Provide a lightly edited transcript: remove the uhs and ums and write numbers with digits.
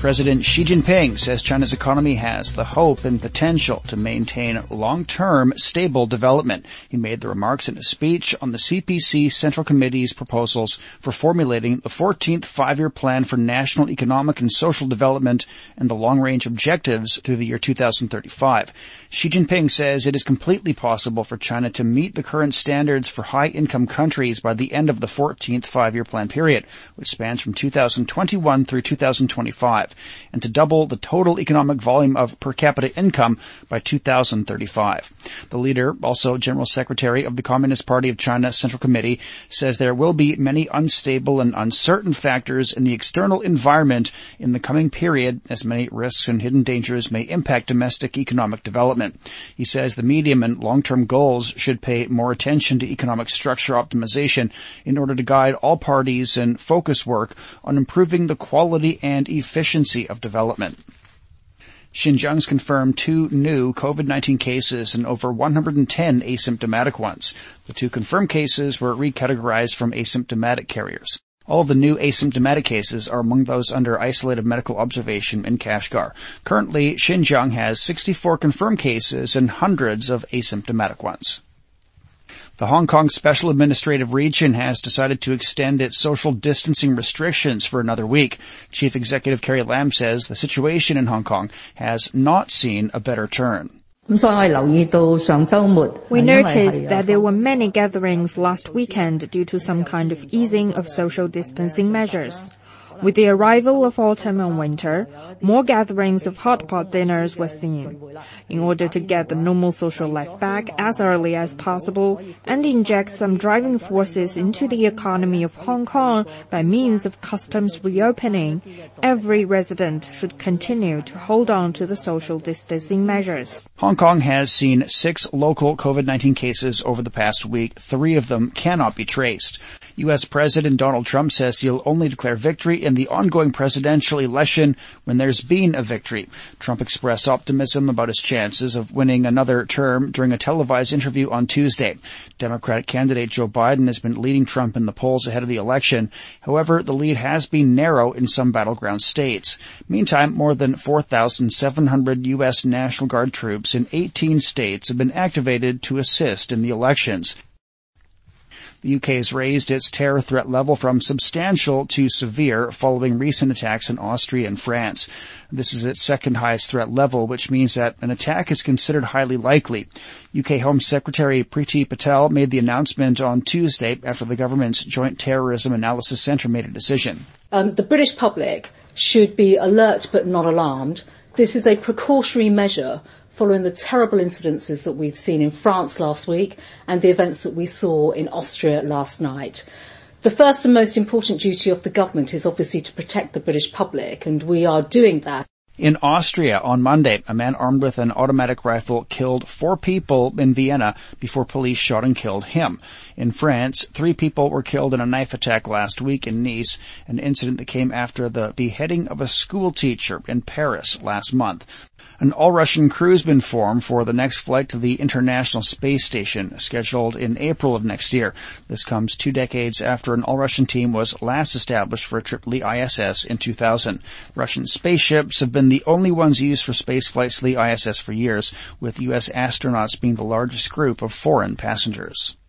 President Xi Jinping says China's economy has the hope and potential to maintain long-term stable development. He made the remarks in a speech on the CPC Central Committee's proposals for formulating the 14th five-year plan for national economic and social development and the long-range objectives through the year 2035. Xi Jinping says it is completely possible for China to meet the current standards for high-income countries by the end of the 14th five-year plan period, which spans from 2021 through 2025. And to double the total economic volume of per capita income by 2035. The leader, also General Secretary of the Communist Party of China Central Committee, says there will be many unstable and uncertain factors in the external environment in the coming period, as many risks and hidden dangers may impact domestic economic development. He says the medium and long-term goals should pay more attention to economic structure optimization in order to guide all parties and focus work on improving the quality and efficiency of development. Xinjiang's confirmed 2 new COVID-19 cases and over 110 asymptomatic ones. The 2 confirmed cases were recategorized from asymptomatic carriers. All of the new asymptomatic cases are among those under isolated medical observation in Kashgar. Currently, Xinjiang has 64 confirmed cases and hundreds of asymptomatic ones. The Hong Kong Special Administrative Region has decided to extend its social distancing restrictions for another week. Chief Executive Carrie Lam says the situation in Hong Kong has not seen a better turn. We noticed that there were many gatherings last weekend due to some kind of easing of social distancing measures. With the arrival of autumn and winter, more gatherings of hot pot dinners were seen. In order to get the normal social life back as early as possible and inject some driving forces into the economy of Hong Kong by means of customs reopening, every resident should continue to hold on to the social distancing measures. Hong Kong has seen 6 local COVID-19 cases over the past week. 3 of them cannot be traced. U.S. President Donald Trump says he'll only declare victory in the ongoing presidential election when there's been a victory. Trump expressed optimism about his chances of winning another term during a televised interview on Tuesday. Democratic candidate Joe Biden has been leading Trump in the polls ahead of the election. However, the lead has been narrow in some battleground states. Meantime, more than 4,700 U.S. National Guard troops in 18 states have been activated to assist in the elections. The UK has raised its terror threat level from substantial to severe following recent attacks in Austria and France. This is its second highest threat level, which means that an attack is considered highly likely. UK Home Secretary Priti Patel made the announcement on Tuesday after the government's Joint Terrorism Analysis Centre made a decision. The British public should be alert but not alarmed. This is a precautionary measure following the terrible incidences that we've seen in France last week and the events that we saw in Austria last night. The first and most important duty of the government is obviously to protect the British public, and we are doing that. In Austria on Monday, a man armed with an automatic rifle killed 4 people in Vienna before police shot and killed him. In France, 3 people were killed in a knife attack last week in Nice, an incident that came after the beheading of a school teacher in Paris last month. An all-Russian crew has been formed for the next flight to the International Space Station, scheduled in April of next year. This comes 2 decades after an all-Russian team was last established for a trip to the ISS in 2000. Russian spaceships have been the only ones used for space flights to the ISS for years, with U.S. astronauts being the largest group of foreign passengers.